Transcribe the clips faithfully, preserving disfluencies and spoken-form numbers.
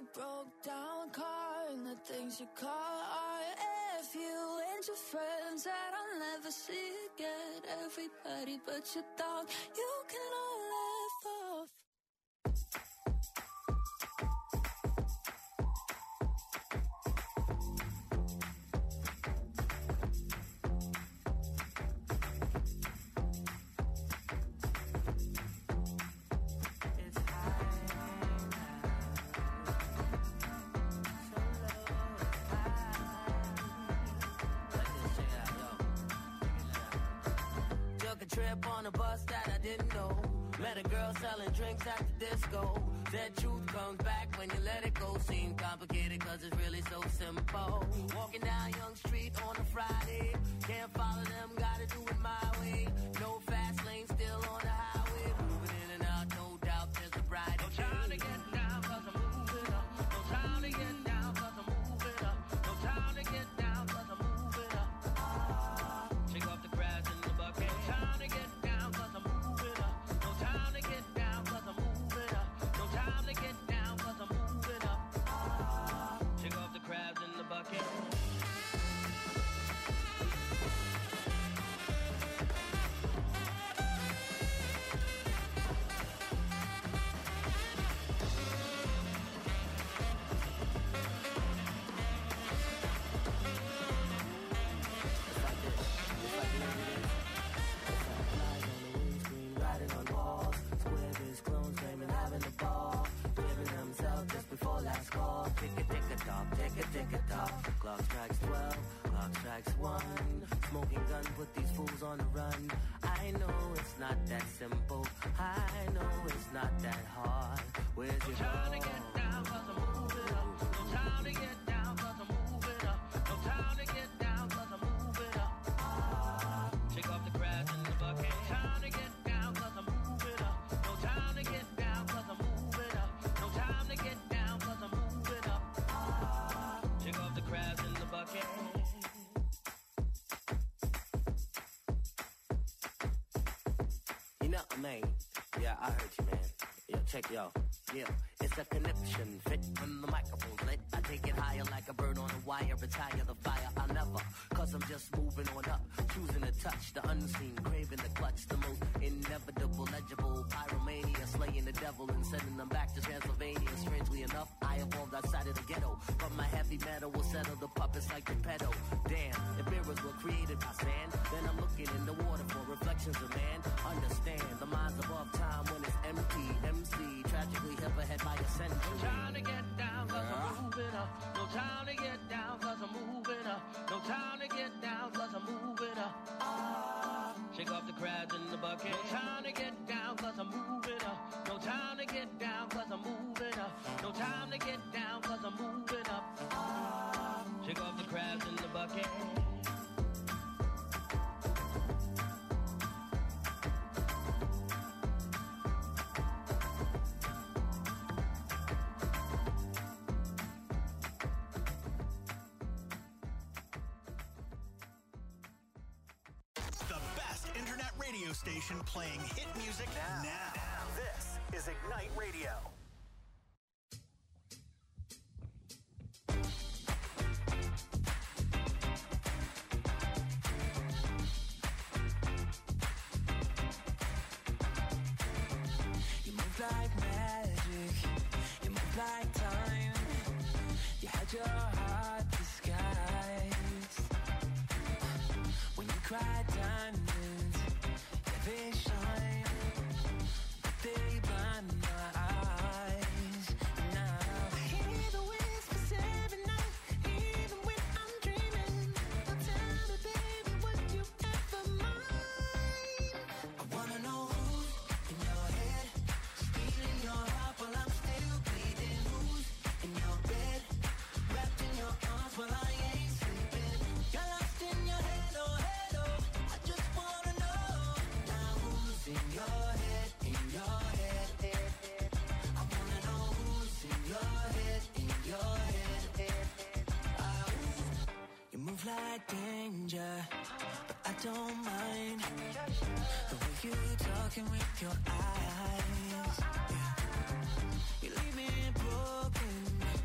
broke down car and the things you call art. If you and your friends that I'll never see again, everybody but your dog, you can all laugh off. Trip on a bus that I didn't know. Met a girl selling drinks at the disco. That truth comes back when you let it go. Seems complicated cause it's really so simple. Walking down Young Street on a Friday. Can't follow them, gotta do it my way. No fast lane, still on the highway. Moving in and out, no doubt there's a bright. No time to get down cause I'm moving up. No time to get down cause I'm moving up. No time to get down cause I'm moving up. Ah, shake off the crabs in the bucket. No time to get down cause I'm moving up. No time to get down cause I'm moving up. No time to get down cause I'm moving up. Ah, shake off the crabs in the bucket. Before last call, tick a tick a tock, tick a tick a tock. Clock strikes twelve, clock strikes one. Smoking gun, put these fools on the run. I know it's not that simple. I know it's not that hard. Where's your no time to get down cause I'm moving up. No time to get down cause I'm moving up. No time to get down cause I'm moving up. Ah, shake off the crabs in the bucket. No time to get down cause I'm moving up. No time to get down cause I'm moving up. No time to get down cause I'm moving up. Ah, shake off the crabs in the bucket. You know, man. Yeah, I heard you, man. Yeah, check yo. Yeah, it's a connection. Fit when the microphone's lit. I take it higher like a bird on a wire. Retire the fire. I'll never. Cause I'm just moving on up. Choosing to touch the unseen. Craving the clutch. The most inevitable, legible. Pyromania. Slaying the devil and sending them back to Transylvania. Strangely enough, I evolved outside of the ghetto. But my heavy metal will settle the puppets like the pedo. Damn, if mirrors were created by sand, then I'm looking in the water for reflections of man. Understand, the mind's above time when it's empty. M C, tragically hit ahead by a century. No time to get down cause yeah. I'm moving up. No time to get down cause I'm moving up. No time to get down cause I'm moving up. Ah, shake off the crabs in the bucket. No time to get down cause I'm moving up. No time to get down cause I'm moving up. No time to get down cause I'm moving up. Ah, shake off the crabs in the bucket. Radio station playing hit music now. now. now. This is Ignite Radio. You move like magic. You move like time. You had your heart disguised. When you cried diamonds, they shine, but they blind my eyes. Now I hear the whispers every night, even when I'm dreaming. Now tell me, baby, would you ever mind? I wanna know who's in your head, stealing your heart while I'm still bleeding. Who's in your bed, wrapped in your arms while I ain't sleeping. You're lost in your head, oh head, oh. I just wanna know. In your head, in your head, head, head. I wanna know who's in your head, in your head, head, head. Oh, you move like danger, but I don't mind the way you talking with your eyes. Yeah. You leave me broken,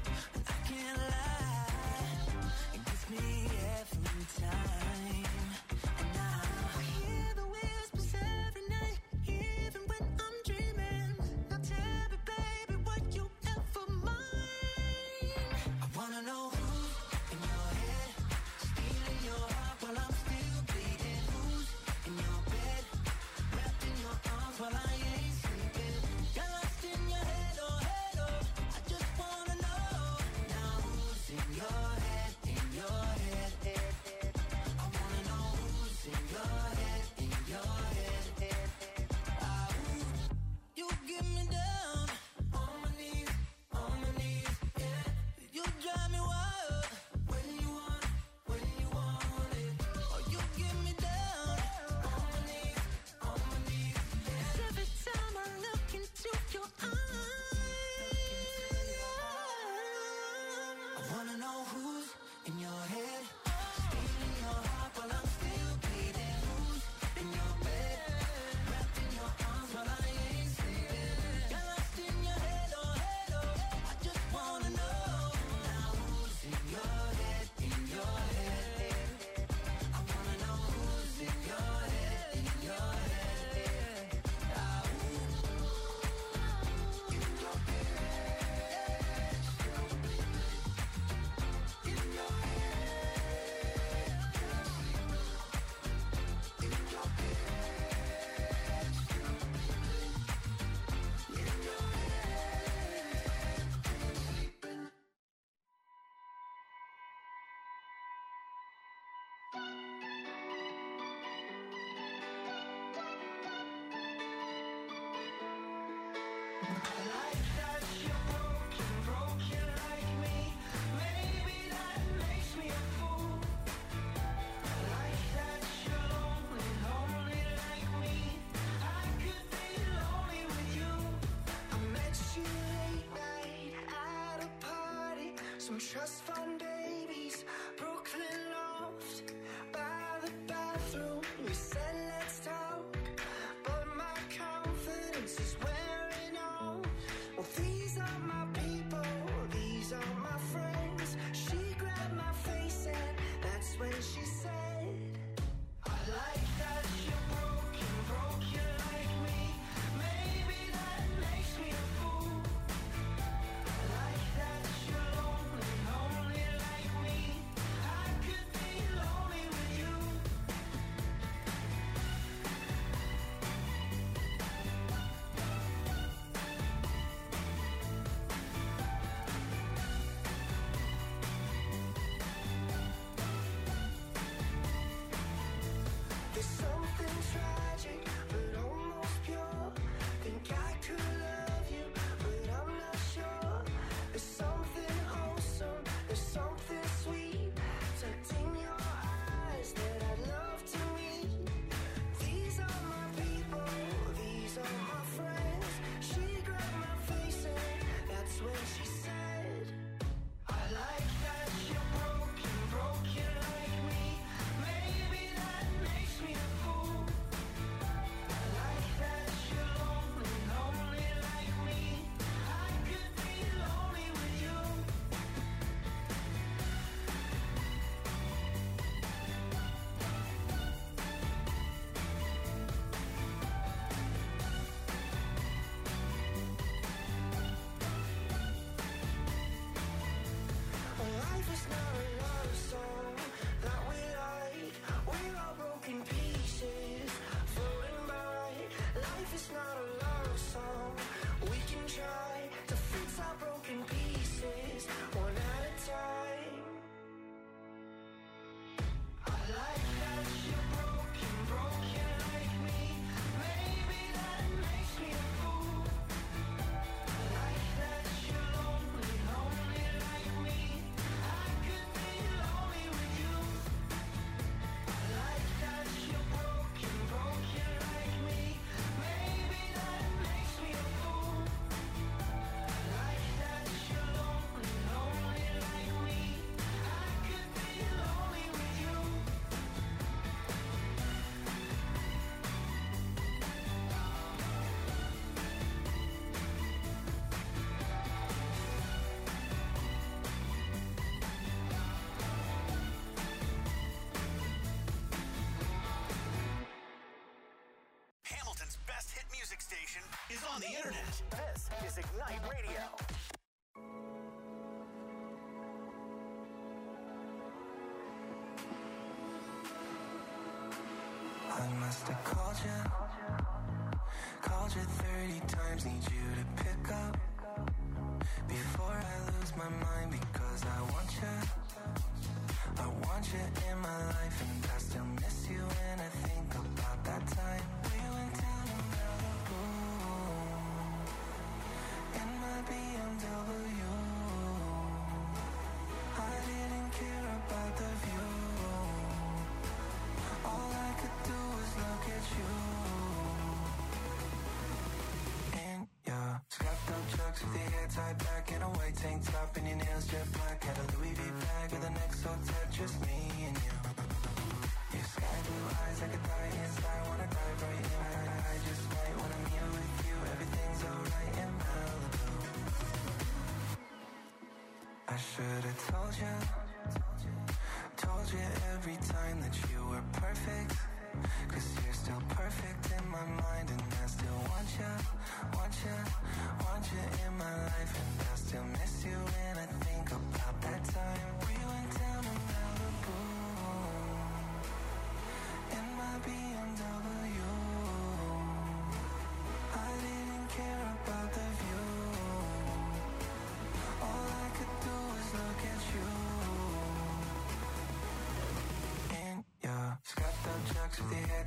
Trust fund babies, Brooklyn loft, by the bathroom. We said let's talk, but my confidence is wearing off. Well, these are my people, these are my friends. She grabbed my face and that's when she said, I like that you're broken, broken like me. Maybe that makes me a fool. I like that you're lonely, lonely like me. I could be lonely with you. There's something tragic, but almost pure. Think I could love you, but I'm not sure. There's something wholesome, there's something sweet tucked in your eyes that I'd love to meet. These are my people, these are my friends. She grabbed my face and that's when she said, I like that you're broken, broken like me. Maybe that makes me a fool. I like that you're lonely, lonely like me. I could be lonely with you. Life is not a love song that we like. We're all broken pieces floating by. Life is not a love song. We can try to fix our broken pieces one at a time. I like that you're broken, broken like me. Maybe that makes me a fool. I like that you're lonely, lonely like me. I could be lonely with you. I like that you're broken, broken like me. Maybe that makes me a fool. I like that you're lonely, lonely like me. I could be lonely with you. Hamilton's best hit music station is on the internet. This is Ignite Radio. I must have called you, called you thirty times, need you to pick up before I lose my mind, because I want you, I want you in my life, and I still miss you when I think about that time we went down in Malibu in my B M W. I didn't care about the view. All I could do was look at you.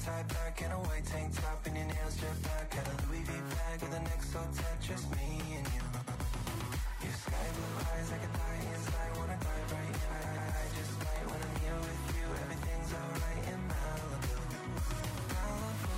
tied back in a white tank top and your nails jet black. Had a Louis V bag with an X O tat, just me and you. Your sky blue eyes, I could die inside, wanna dive right in. I, I, I just might when I'm here with you, everything's alright in Malibu. Malibu.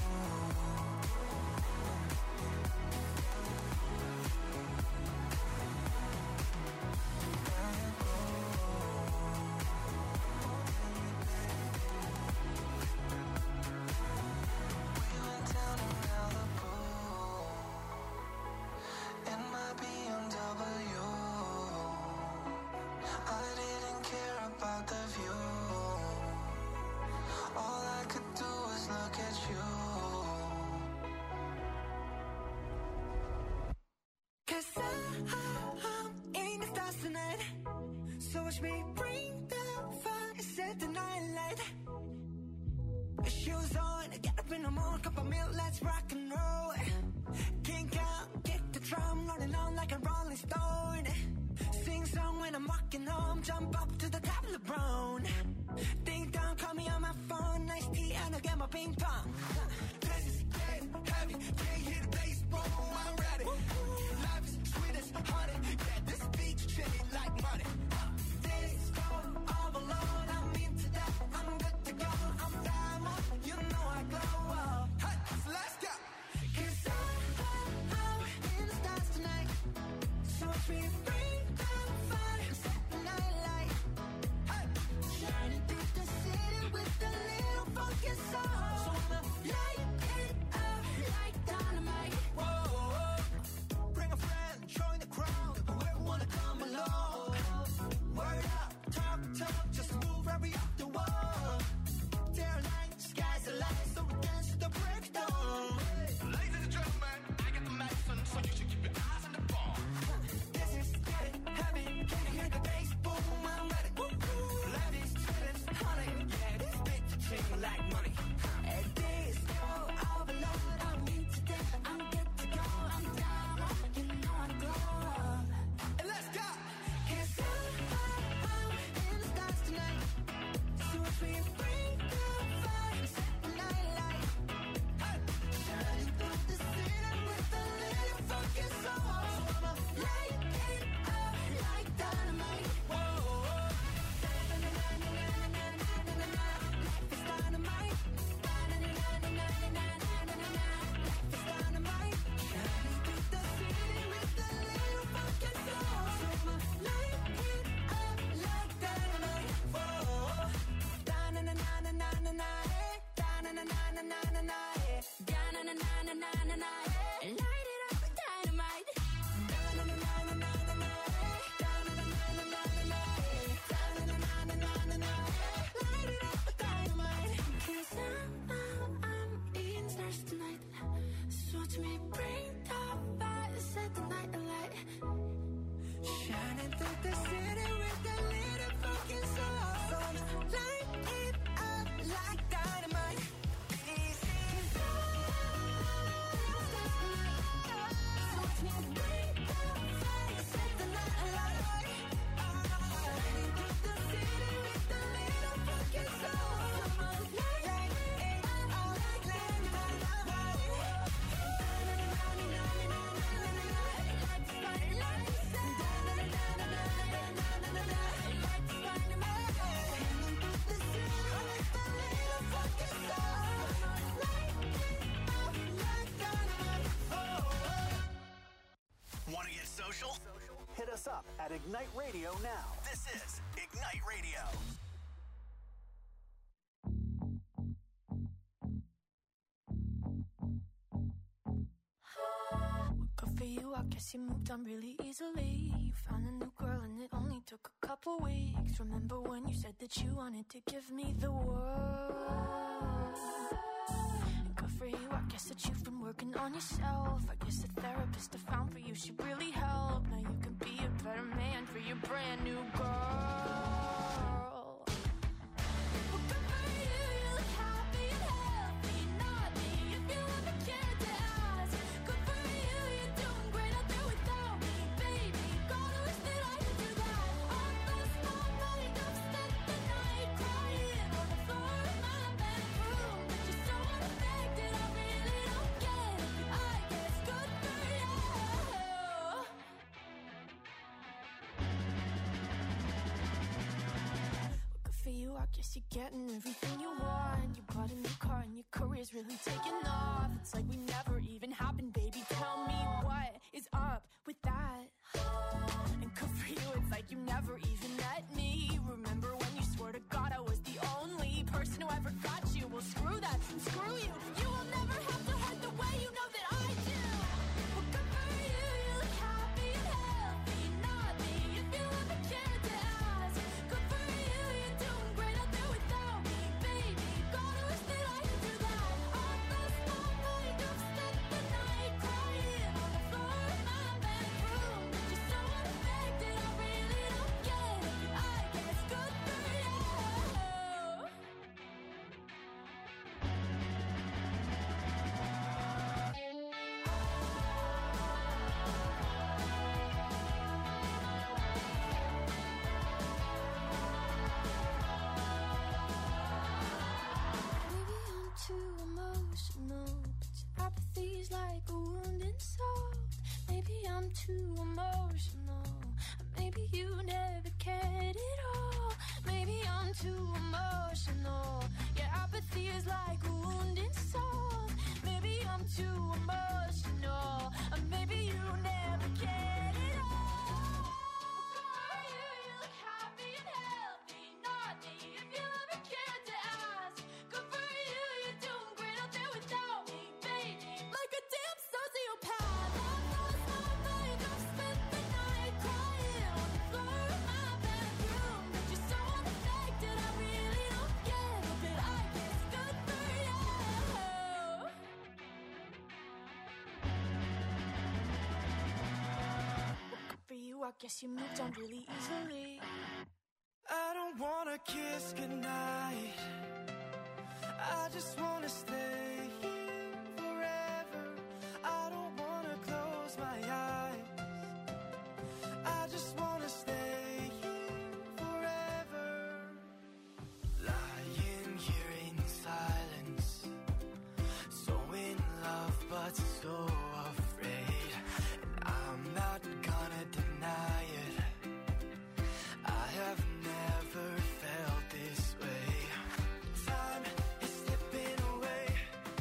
Watch me bring the fire, set the night light. Shoes on, get up in the morning, cup of milk, let's rock and roll. Kink out, kick the drum, rolling on like a rolling stone. Sing song when I'm walking home, jump up to the top of the brown. Ding dong, call me on my phone, nice tea and I'll get my ping pong. This is getting heavy, can't hear the bass, boom, I'm ready. Life is sweet as honey, yeah, this beach chilling like money. Hit us up at Ignite Radio now. This is Ignite Radio. Good for you, I guess you moved on really easily. You found a new girl and it only took a couple weeks. Remember when you said that you wanted to give me the world? Good for you, I guess that you've been working on yourself. I guess the therapist I found for you, she really helped. Now you can be a better man for your brand new girl. Well, good for you, you look happy and healthy. Not me, if you ever cared to ask. Good for you, you're doing great out there without me, baby. God, I wish that I could do that. I lost my mind, I've spent the night crying on the floor of my bedroom. But you guess you're getting everything you want. You bought a new car and your career's really taking off. It's like we never even happened, baby. Tell me what is up with that? And good for you, it's like you never even met me. Remember when you swore to God I was the only person who ever got you? Well, screw that and screw you. You will never have to hurt the way you know that I do. Well, good for you, you look happy and healthy. Not me, if you ever cared to ask. Good for you, you're doing great out there without me, baby. Gotta wish that I could do that. I lost my mind, I've spent the night crying on the floor of my bedroom. But you're so unaffected, I really don't get it. I guess good for you. Maybe I'm too emotional, but your apathy's like a wounded soul. Maybe I'm too emotional, or maybe you never cared at all. Maybe I'm too emotional, your apathy is like a wounded soul. Maybe I'm too emotional, or maybe you never cared at all. Good for you, you look happy and healthy. Not me, if you ever cared to ask. Good for you, you're doing great out there without me, baby. Like a damn sociopath. I've lost my mind, I've spent the night crying on the floor of my bedroom. But you're so unaffected, I really don't get it. But I guess good for you. Good for you, I guess you moved on really easily. I don't wanna kiss goodnight. I just wanna stay here forever. I don't wanna close my eyes. I just wanna stay here forever. Lying here in silence, so in love but so afraid. And I'm not gonna deny it. I have never felt this way. Time is slipping away.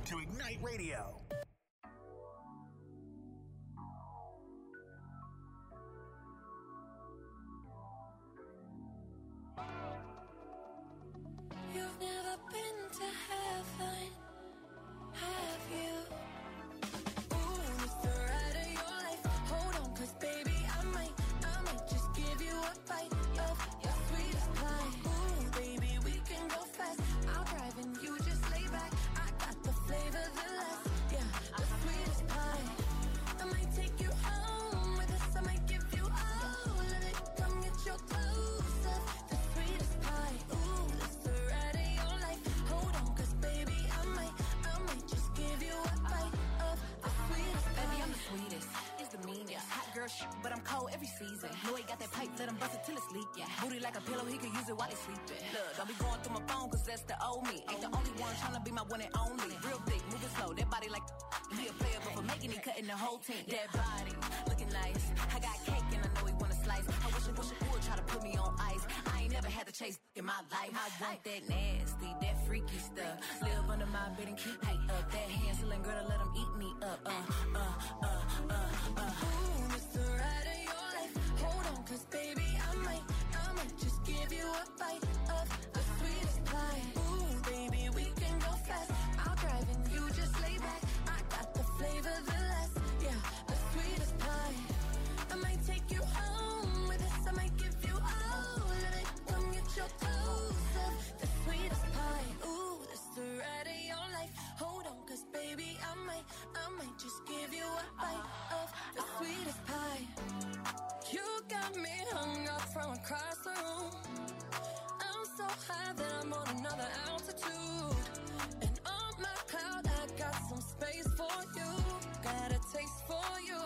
to Ignite Radio. You've never been to heaven, have you? Ooh, it's the ride of your life. Hold on, cause baby, I might, I might just give you a bite of your sweetest pie. Ooh, baby, we can go fast. I'll drive and you just lay back. I got the flavor, the last, yeah, the sweetest pie. I might take you home with us. I might give you all of it. Come get your clothes up, the sweetest pie. Ooh, it's the ride of your life. Hold on, cause baby, I might, I might just give you a bite of the sweetest pie. Baby, I'm the sweetest, it's the meanest. Hot girl shit, but I'm cold every season. Know he got that pipe, let him bust it till it's leak, yeah. Booty like a pillow, he could use it while he's sleeping. Look, don't be going through my phone, cause that's the old me. Ain't the only one tryna be my one and only. Real thick, moving slow, that body like he a player, but for making it, cutting the whole team. That body, looking nice. I got cake and I know he wanna slice. I wish I wish I would try to put me on ice. I ain't never had to chase in my life. I want that nasty, that freaky stuff. Live under my bed and keep me up. That Hansel and Gretel, let him eat me up. Uh, uh, uh, uh, uh. Ooh, it's the ride of your life. Hold on, cause baby, I might, I might just give you a bite of the sweetest pie. Ooh, baby, we can go fast. I'll drive and you just lay back. I got the flavor, the last, yeah, the sweetest pie. I might take you home with us. I might give you all of it. Come get your clothes up, the sweetest pie. Ooh, that's the ride of your life. Hold on, cause baby, I might, I might just give you a bite of the sweetest pie. You got me hung up from across the room. I'm so high that I'm on another altitude. And on my cloud, I got some space for you. Got a taste for you.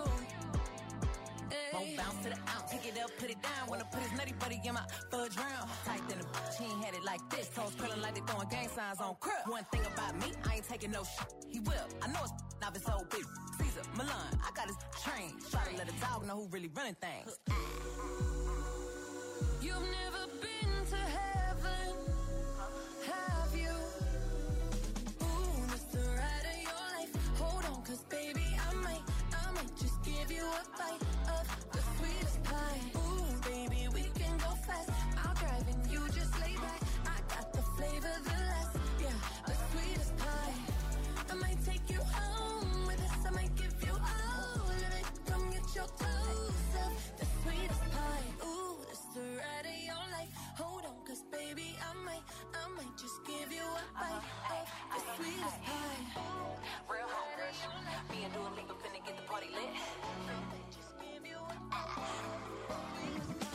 Won't bounce to the ounce, pick it up, put it down. Wanna put his nutty buddy in my fudge round. Tight than a bitch, he ain't had it like this. Toes curling like they throwing gang signs on crib. One thing about me, I ain't taking no shit. He will, I know it's not his old bitch. Caesar, Milan, I got his train. Try to let a dog know who really running things. You've never been to heaven, have you? Ooh, it's the ride of your life. Hold on, cause baby, I might, I might just give you a bite of the sweetest pie. Ooh, baby, we can go fast. I'll drive and you just lay back. I got the flavor, the last, yeah, the sweetest pie. I might take you home with us. I might give you all of it. Come get your clothes up, the sweetest pie. Ooh, that's the ride of your life. Hold on, cause baby, I might, I might just give you a bite of the sweetest pie. Real home rush. Me and Dua Lipa finna get the party lit. Just give you a bite of the sweetest pie.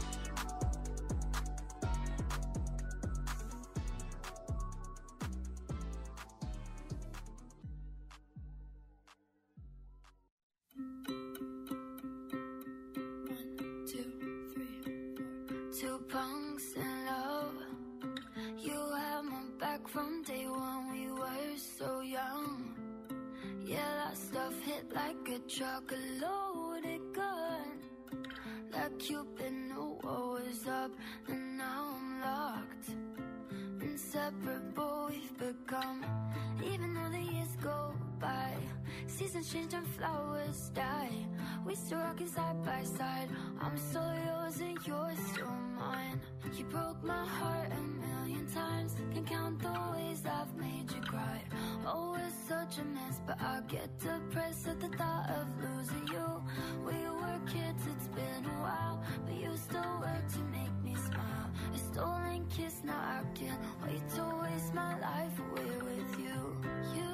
One, two, three, four. Two punks in love. You had my back from day one. We were so young. Yeah, that stuff hit like a truck, a loaded gun. Like Cupid knew what was up, and now I'm locked. Inseparable we've become, even though the years go by. Seasons change and flowers die. We still rockin' side by side. I'm still yours and you're still mine. You broke my heart a million times. Can't count the ways I've made you cry. Oh, it's such a mess, but I get depressed at the thought of losing you. We were kids, it's been a while, but you still work to make me smile. A stolen kiss, now I can't wait to waste my life away with you. You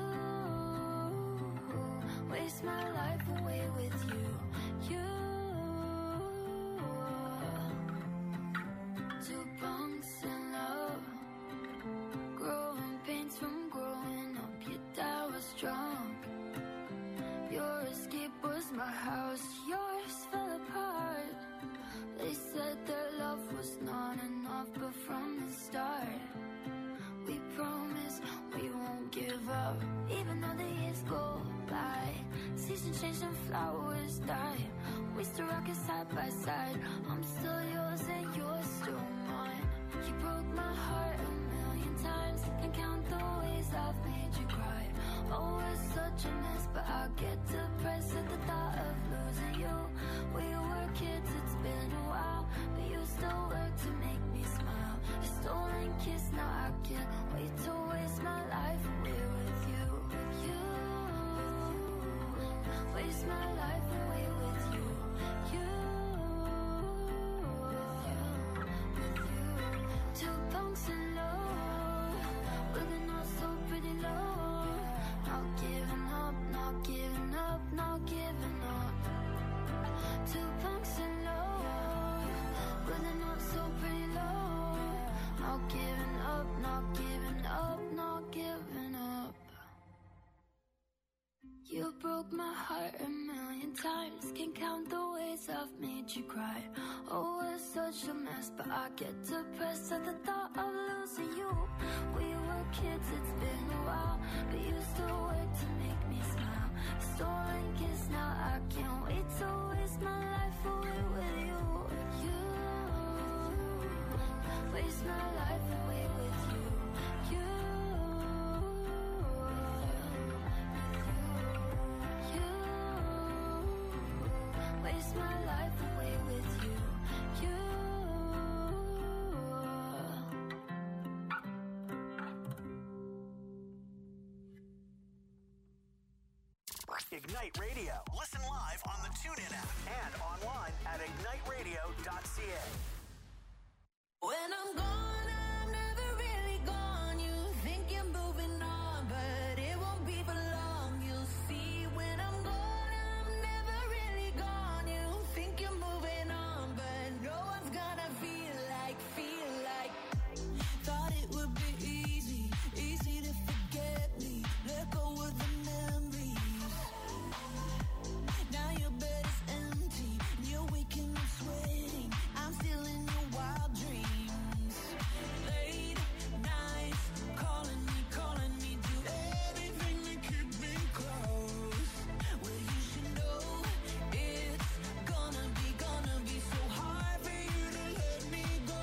waste my life away with you. You two punks in love, growing pains from growing up. Your dad was drunk. Your escape was my house. Yours fell apart. They said their love was not enough, but from the start we promise we won't give up. Even though the years go by, seasons change and flowers die. We still rockin' side by side. I'm still yours and you're still mine. You broke my heart a million times. Can't count the ways I've made you cry. waste my life away with you. You, with you, two punks in love, with a not so pretty love. Not giving up, not giving up, not giving up. Two punks in love, with a not so pretty love. Not giving up, not giving up, not giving up. You broke my heart a million times. Can't count the ways I've made you cry. Oh, it's such a mess, but I get depressed at the thought of losing you. We were kids, it's been a while, but you still work to make me smile. Stolen kiss, now I can't wait to waste my life away with you. You, waste my life away with you. You, waste my life away with you. You. Ignite Radio. Listen live on the TuneIn app and online at ignite radio dot c a. When I'm gone, I'm never really gone. You think you're moving on, but it won't be for long. You'll see when I'm gone, I'm never really gone. You think you're moving on, but no one's gonna feel like, feel like. Thought it would be easy, easy to forget me. Let go of the memories. Now your bed is empty, and you're waking up sweating. I'm still in your wild dreams. Late nights, calling me, calling me, do everything to keep me close. Well, you should know it's gonna be, gonna be so hard for you to let me go.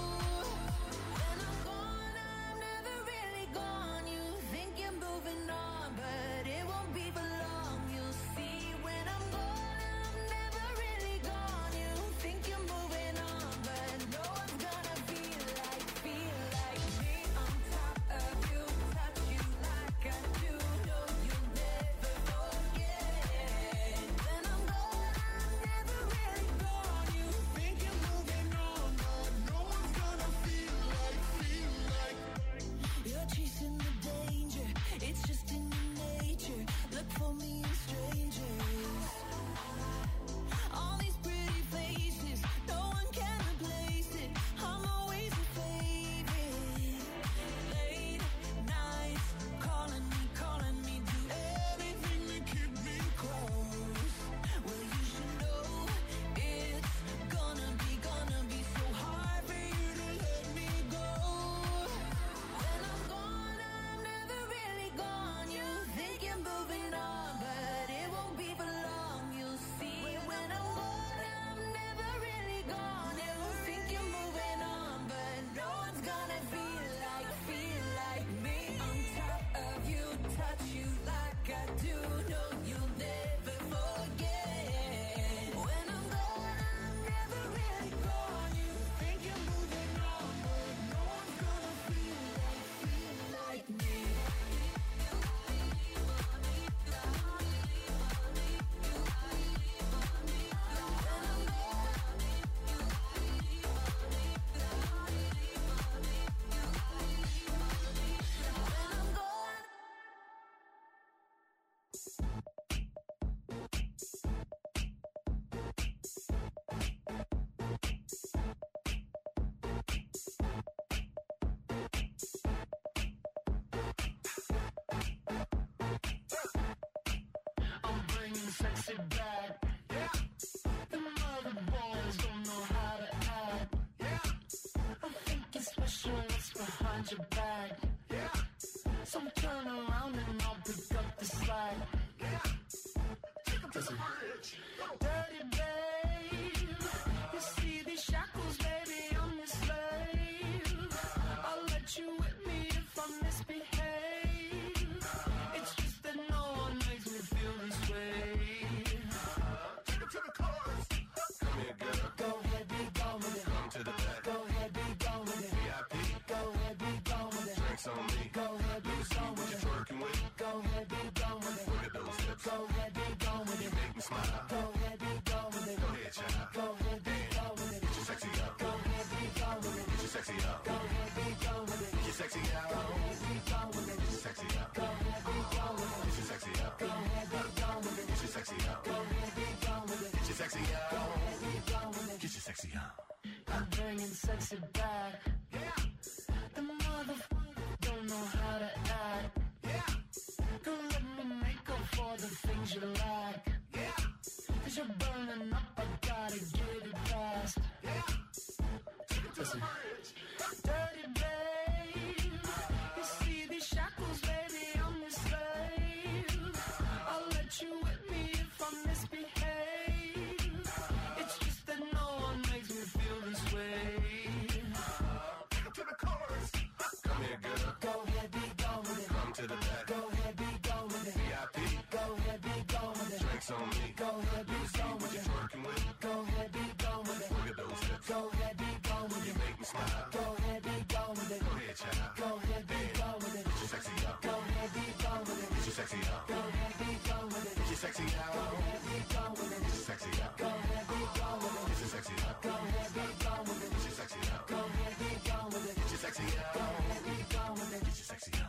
When I'm gone, I'm never really gone. You think you're moving on, but it won't be for long. You'll see when I'm gone, I'm never really gone. You think you're moving on, but no one's gonna feel like, feel like me on top of you, touch you like I do. No, you'll never forget. When I'm gone, I'm never really gone. You think you're moving on, but no one's gonna feel like, feel like. You're chasing the danger, it's just in your nature. Look for me in strangers. All these pretty faces, no one can replace it. I'm always your favorite. Late nights, calling me, calling me, do everything to keep me close. Well, you should know it's gonna be, gonna be so hard for you to let me go. When I'm gone, I'm never really gone. You think you're moving on, but it won't be for long. You'll see when I'm gone, I'm never really gone. You think you're moving on, but no one's gonna feel like, feel like me on top of you, touch you like I do. No, you'll never forget. When I'm gone, I'm never really gone. You think you're moving on, but no one's gonna feel like, feel like me. I'm bringing sexy back. Yeah. The mother boys don't know how to act. Yeah. I think it's special what's behind your back. Yeah. So turn around and I'll pick up the slack. Yeah. Listen. Dirty babe, you see these shackles, baby, I'm your slave. I'll let you whip me if I misbehave. It's just that no one makes me feel this way. Take it to the chorus. Come here, girl. Go ahead, be gone with it. Come to the back. Go ahead, be gone with it. V I P. Go ahead, be gone with it. Drinks on me. Go ahead, be gone with it. What you twerking with? Go ahead, be gone with it. Look at those hips. Go ahead, be gone with it. You make me sexy out. Go ahead, be gone with it. Get your sexy on. I'm bringing sexy back. Yeah. The motherfucker don't know how to act. Yeah. Don't let me make up for the things you lack. Yeah. Cause you're burning up, I gotta get it fast. Yeah. Listen. Dirty babe, you see these shackles, baby, I'm your slave. I'll let you whip me if I misbehave. It's just that no one makes me feel this way. Take it to the chorus. Come here, girl. Go ahead, be gone with it. Come to the back. Go ahead, be gone with it. V I P. Go ahead, be gone with it. Drinks on me. Go ahead, be See gone what with you're it. twerking with. Go ahead, be gone with it. Look at those hips. Go ahead, be gone with You it. make me smile. Go ahead, be gone with it. Go ahead, child. Go ahead, be gone with it. Get your sexy out. Go ahead, be gone with it. Get your sexy out. Go ahead, be gone with it. Get your sexy out. Go ahead, be gone with it. Get your sexy out. Go ahead, be gone with it. Get your sexy out. Go ahead, be gone with it. Get your sexy out. Go ahead, be gone with it. Get your sexy out. Go ahead, be gone with it. Get your sexy out.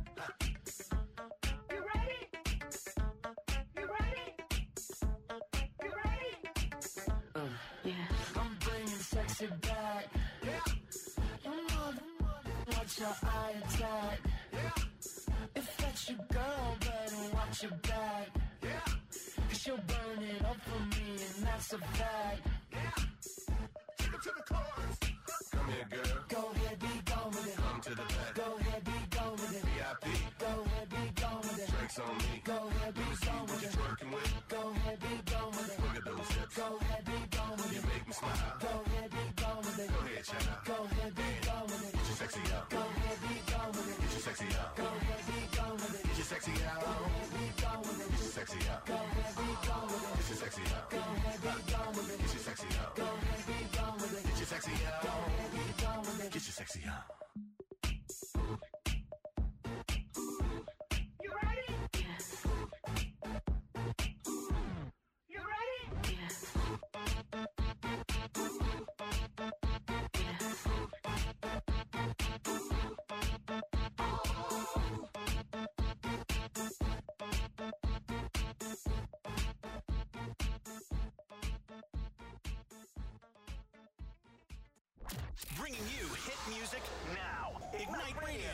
You ready? You ready? You ready? Uh, yeah. I'm bringing sexy back. Yeah. You mother, watch your eye attack. Yeah. If that's your girl, better watch your back. Yeah. Cause she'll burn it up for me, and that's a fact. Yeah. Take it to the chorus. Come here, girl. Go ahead, be gone with it. Come to the back. Go ahead, be gone with it. V I P. Go ahead, be gone with it. Drinks on me. Go ahead, be See gone what with you're it. twerking with. Go ahead, be gone with it. Look at those hips. Go ahead, be gone with You it. make me smile. Go ahead, be gone with it. Go ahead, child. Go ahead, be gone with it. Get your sexy out. Go ahead, be gone with it. Get your sexy out. Go ahead, be gone with it. Get your sexy out. Go ahead, be gone with it. Get your sexy out. Go ahead, be gone with it. Get your sexy out. Go ahead, be gone with it. Get your sexy out. Go ahead, be gone with it. Get your sexy out. Go ahead, be gone with it. Get your sexy out. You ready? Yes. You ready? Yes. Bringing you hit music now. Ignite Radio.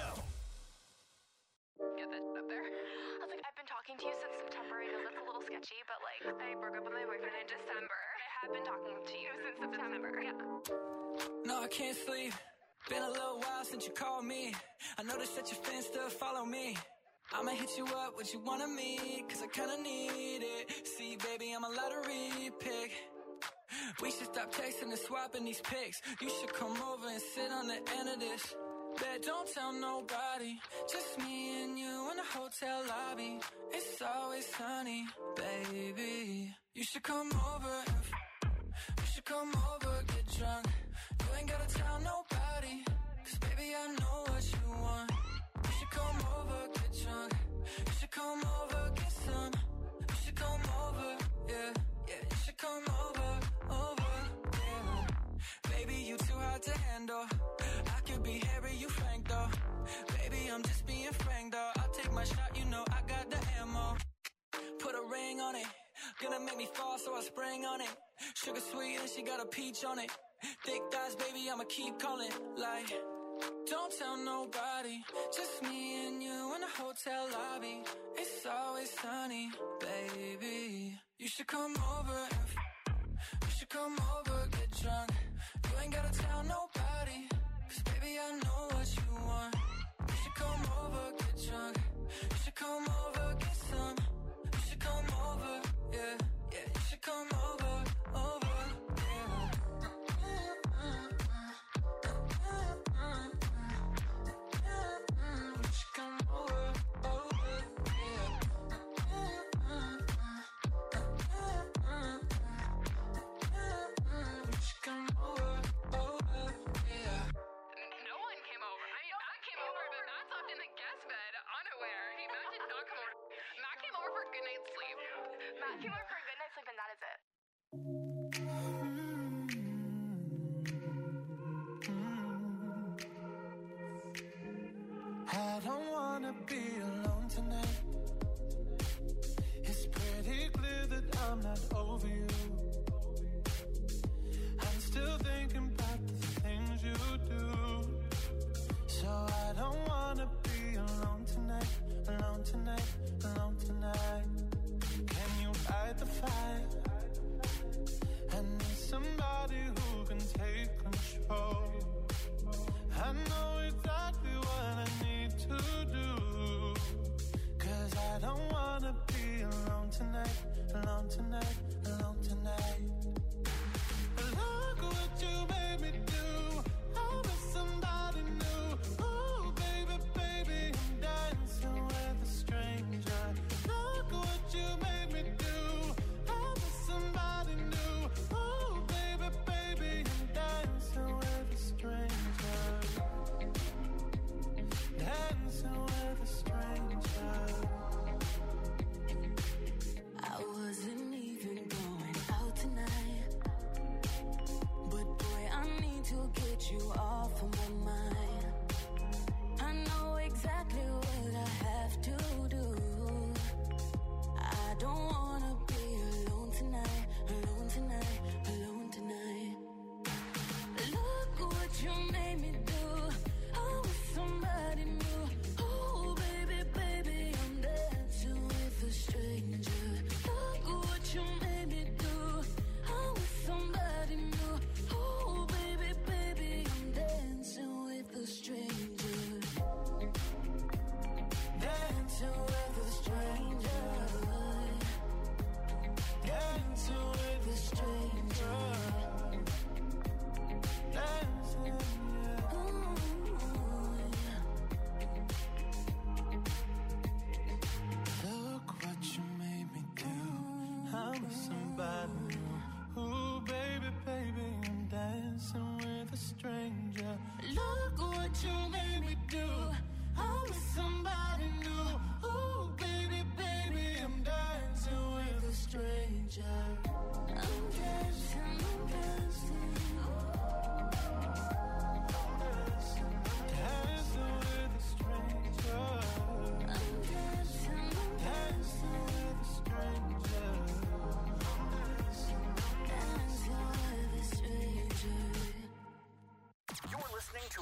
Get that up there. I was like, I've been talking to you since September. I know that's a little sketchy, but like, I broke up with my boyfriend in December. I have been talking to you since September. Yeah. No, I can't sleep. Been a little while since you called me. I noticed that your fans still follow me. I'ma hit you up, what you wanna meet, cause I kinda need it. See, baby, I'm a lottery pick. We should stop texting and swapping these pics. You should come over and sit on the end of this. Bet don't tell nobody, just me and you in the hotel lobby. It's always sunny, baby. You should come over and f- you should come over, get drunk. You ain't gotta tell nobody, cause baby I know what you want. You should come over, get drunk. You should come over, get some. You should come over, yeah, yeah. You should come over, over, yeah. Baby, you too hard to handle. I could be Harry, you Frank though. Baby, I'm just being frank though. I'll take my shot, you know I got the ammo. Put a ring on it, gonna make me fall, so I spring on it. Sugar sweet and she got a peach on it. Thick thighs, baby, I'ma keep calling. Like, don't tell nobody, just me and you in the hotel lobby. It's always sunny, baby. You should come over and f- you should come over, get drunk. You ain't gotta tell nobody, cause baby I know what you want. You should come over, get drunk. You should come over, get some. You should come over, yeah, yeah. You should come over, over, yeah. You should come over, over, yeah. You should come over, over, yeah. No one came over. I mean, Matt came over, but Matt slept in the guest bed, unaware. He, Matt did not come over. Matt came over for a good night's sleep. Matt came over for a good night's sleep, and that is it. I don't wanna be alone tonight. It's pretty clear that I'm not over you.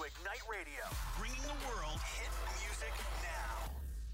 Ignite Radio, bringing the world hit music now.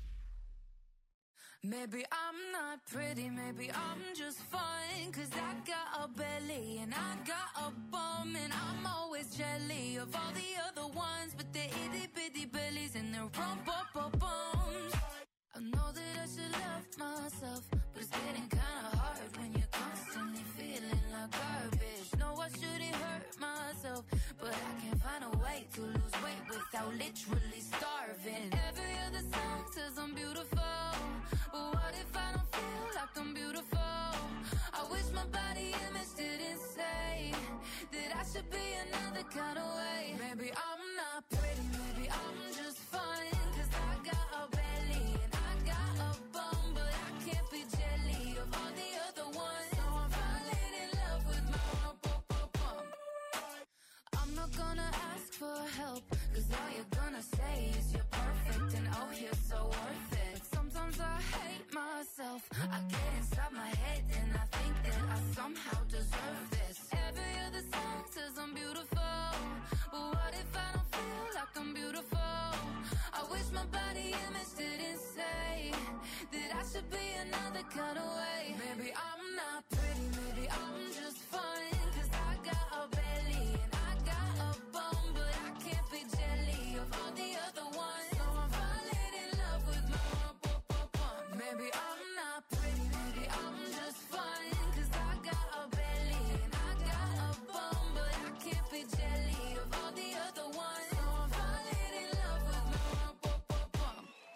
Maybe I'm not pretty, maybe I'm just fine. Cause I got a belly and I got a bum. And I'm always jelly of all the other ones. But their itty bitty bellies and their rump up up bums. I know that I should love myself, but it's getting kinda hard when you're constantly feeling like garbage. No, I shouldn't hurt myself, but I can't find a way to lose weight without literally starving. Every other song says I'm beautiful, but what if I don't feel like I'm beautiful? I wish my body image didn't say that I should be another kind of way. Maybe I'm not pretty, maybe I'm just fine. Cause I got a belly and I got a bum, but I can't be jelly of all the other ones. So I'm falling in love with my bum, bum, bum, bum. I'm not gonna ask for help, cause all you're gonna say is you're perfect and oh you're so worth it. But sometimes I hate myself, I get inside my head and I think that I somehow deserve this. Every other song says I'm beautiful, but what if I don't feel like I'm beautiful? I wish my body image didn't say that I should be another kind of way. Maybe I'm not pretty, maybe I'm just fine. Cause I got a belly and I got a bum, but I can't be jelly of all the other ones. So I'm falling in love with my bum, bum, bum, bum. Maybe I'm not pretty, maybe I'm just fine. Cause I got a belly and I got a bum, but I can't be jelly of all the other ones. So I'm falling in love with my bum, bum, bum, bum.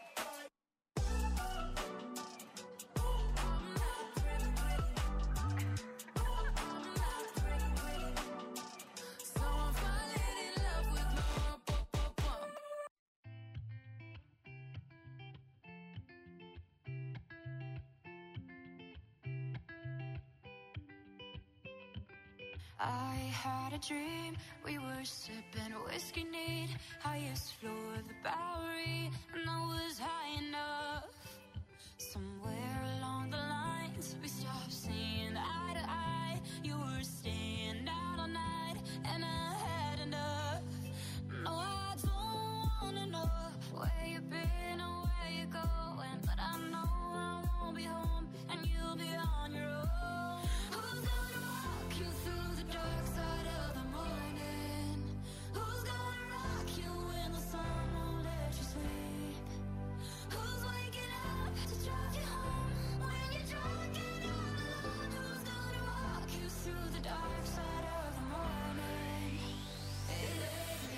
I'm not pretty, pretty. I'm not pretty, pretty. So I'm falling in love with my bum, bum, bum, bum. I had a dream, we were sipping whiskey neat, highest floor of the Bowery, and I was high enough. Somewhere along the lines, we stopped seeing eye to eye. You were staying out all night, and I had enough. No, I don't wanna know where you've been or where you're going, but I know I won't be home, and you'll be on your own. Who's gonna walk you through the dark side of the morning? Who's gonna rock you when the sun won't let you sleep? Who's waking up to drive you home when you're drunk and all alone? Who's gonna walk you through the dark side of the morning? It ain't me.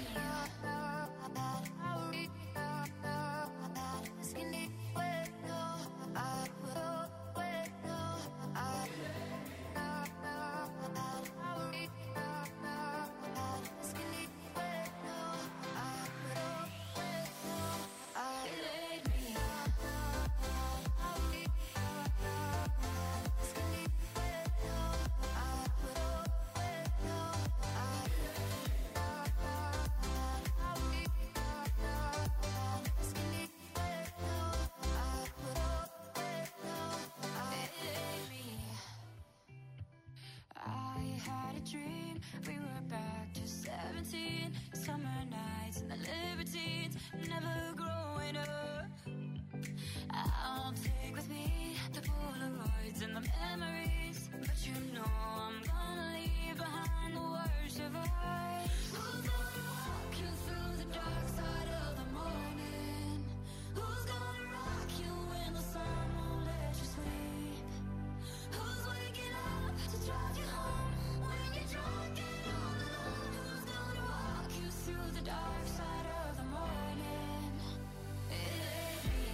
I had a dream, we were back to seventeen. Summer nights and the libertines, never growing up. I'll take with me the Polaroids and the memories, but you know I'm gonna leave behind the worst of us. Who's gonna walk you through the dark side of the morning? Who's gonna rock you when the sun won't let you sleep? Who's waking up to drive you home when you're drunk and all alone? Who's gonna walk you through the dark side of the morning? It ain't me.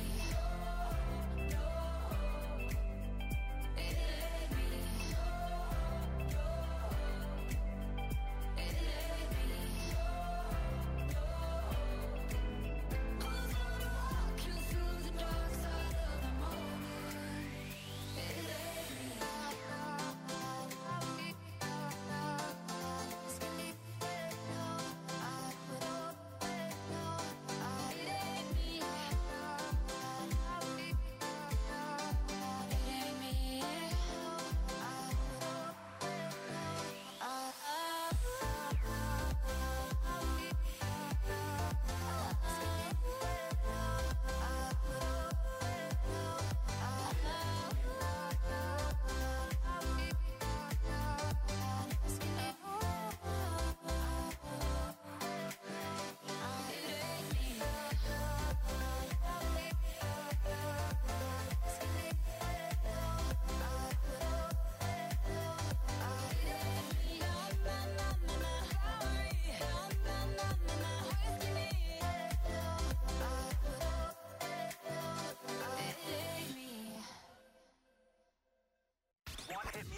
It ain't me. It ain't me. Who's gonna walk you through the dark side of the morning? It ain't me.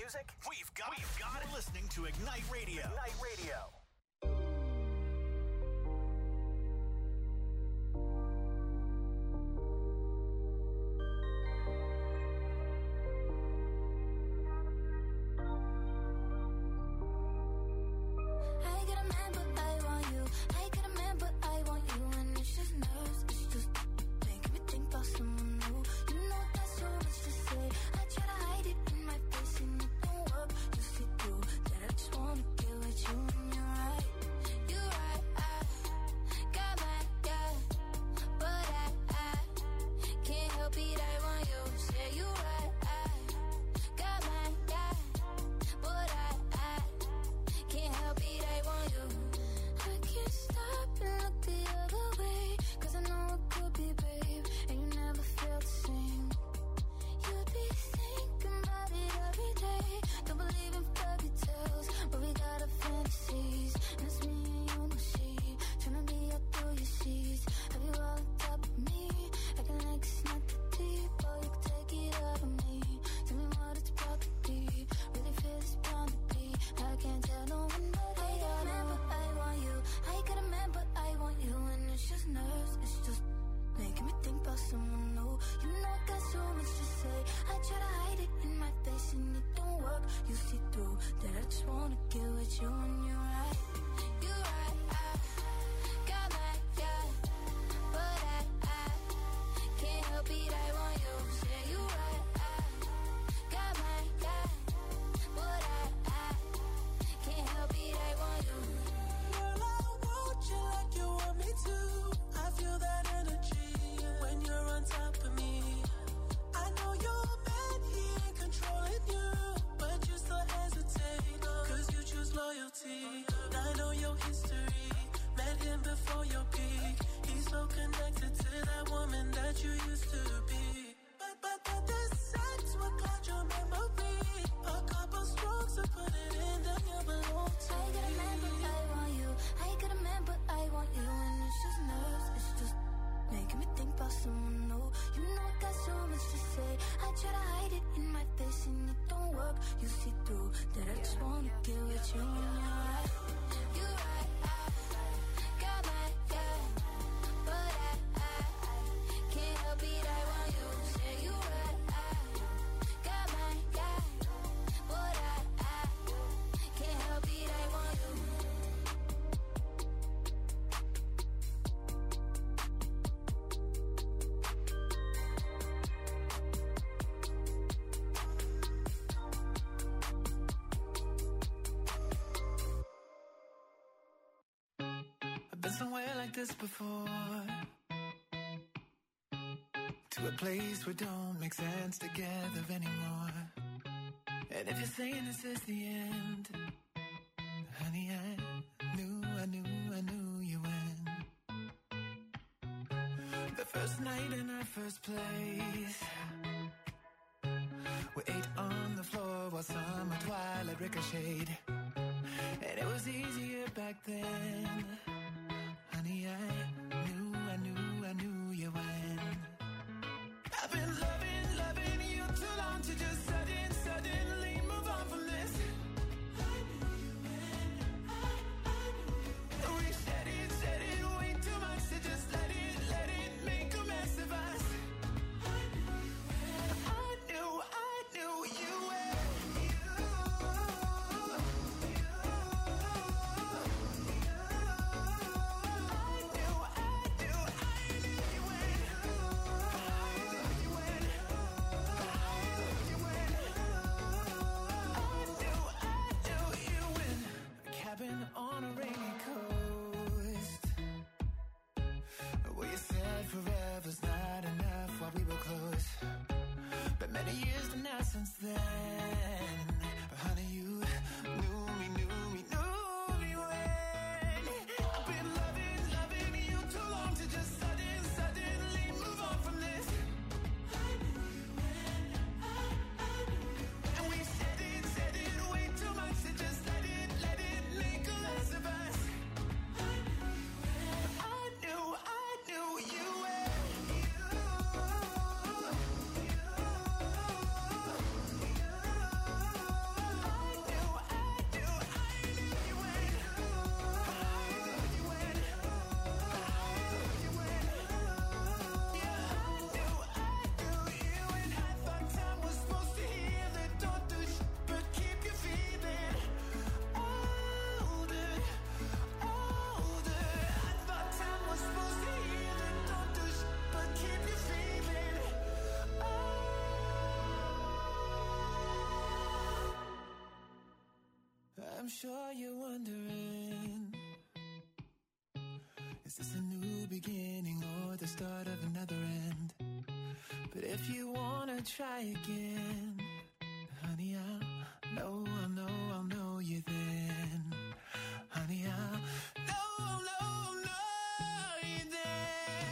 music? We've got, we've got it. Listening to Ignite Radio. Ignite Radio. Been somewhere like this before, to a place where don't make sense together anymore. And if you're saying this is the end, honey, I knew, I knew, I knew you when the first night in our first place, we ate on the floor while summer twilight ricocheted, and it was easier back then. Honey, I knew, I knew, I knew you when I've been loving, loving you too long to just sudden, suddenly move on from this. I knew you when, I, I knew you when. We said it, said it way too much to just let it, let it make a mess of us. I knew you when, I knew, I knew you when. You, you, you. On a rainy coast, where you said forever's not enough while we were close. But many years have now since then, honey, you knew me, knew me, knew me when I've been loving, loving you too long to just sudden, suddenly move on from this. I knew you when, I, I knew you when. And we said it, said it way too much to just let it, let it make a mess of us. I knew you when, I knew, I knew you when. You, you, you. I'm sure you're wondering, is this a new beginning or the start of another end? But if you wanna try again, honey, I'll know, I'll know, I'll know you then. Honey, I'll know, I'll know, I'll know you then.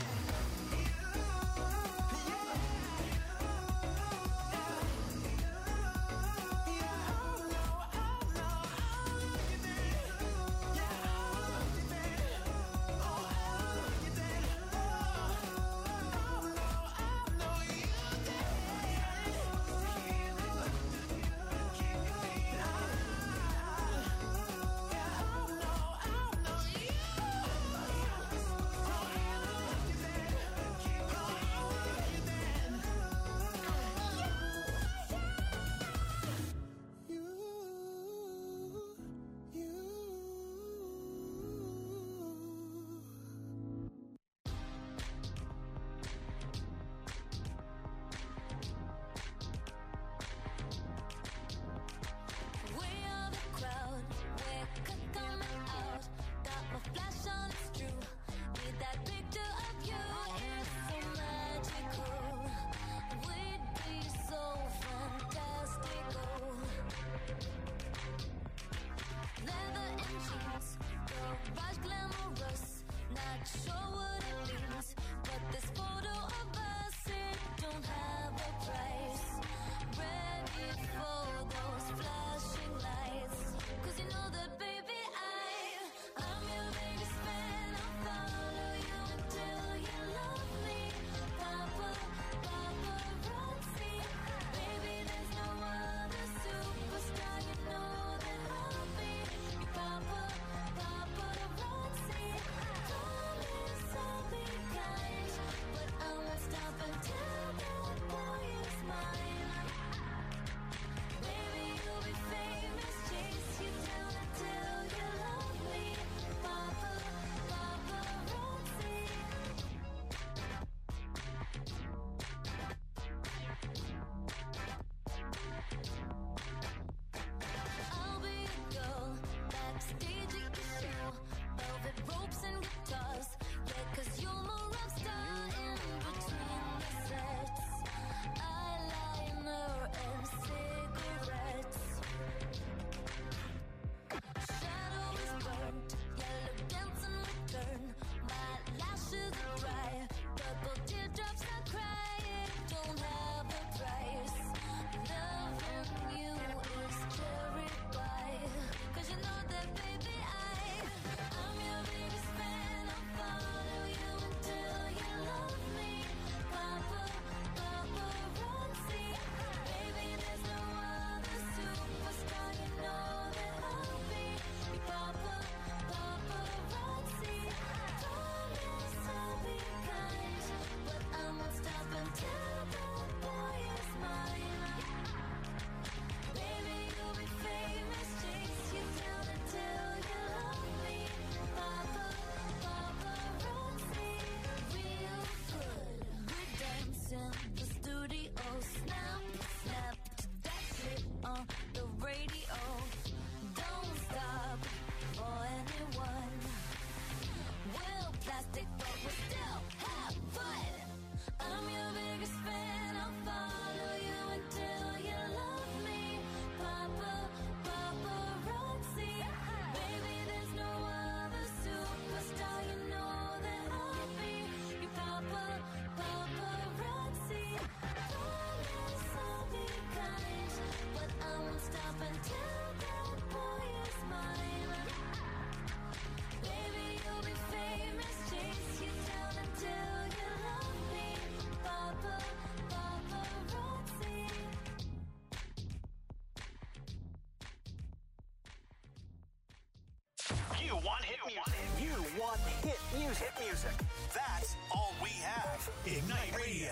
want hit music. You want hit music. Hit music. That's all we have. Ignite Radio.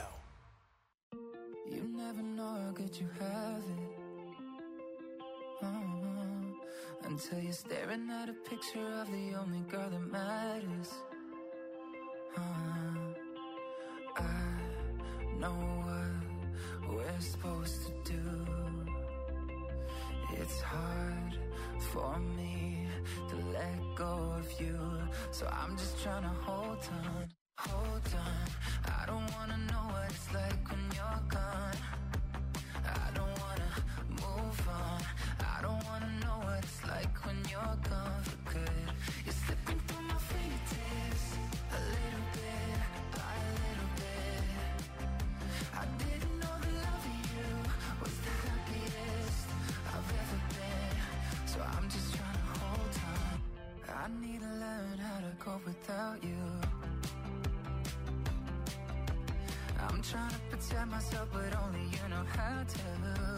You never know how good you have it. Uh-huh. Until you're staring at a picture of the only girl that matters. Uh-huh. I know what we're supposed to do. It's hard go of you. So I'm just trying to hold on, hold on. I don't wanna know what it's like when you're gone. I don't wanna move on. I don't wanna know what it's like when you're gone for good. You're slipping through my fingertips, a little bit by a little bit. I didn't know the love of you was the happiest I've ever been. So I'm just trying to hold on. I need to learn how to go without you. I'm trying to protect myself, but only you know how to.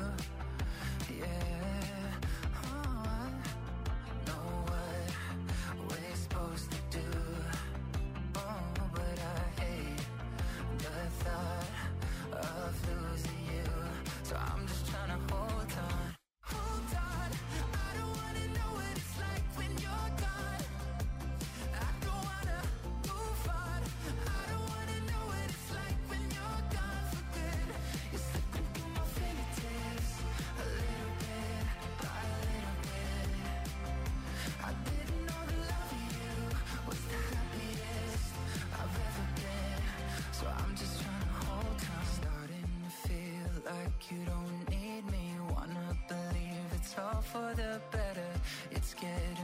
Yeah, oh, I know what we're supposed to do. Oh, but I hate the thought of losing you. So I'm just trying to hold on, hold on. I don't wanna know what it's like when you're gone. I don't wanna move on. I don't wanna know what it's like when you're gone for good. You're slipping through my fingertips, a little bit by a little bit. I didn't know the love of you was the happiest I've ever been. So I'm just trying to hold on. Starting to feel like you don't need me. Wanna believe it's all for the better. It's getting